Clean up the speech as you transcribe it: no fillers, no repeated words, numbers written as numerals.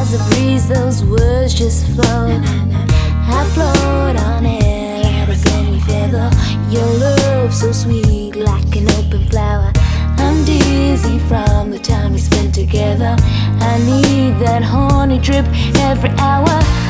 as a breeze, those words just flow. I float on air like a any feather. Your love so sweet like an open flower. I'm dizzy from the time we spent together. I need that honey drip every hour.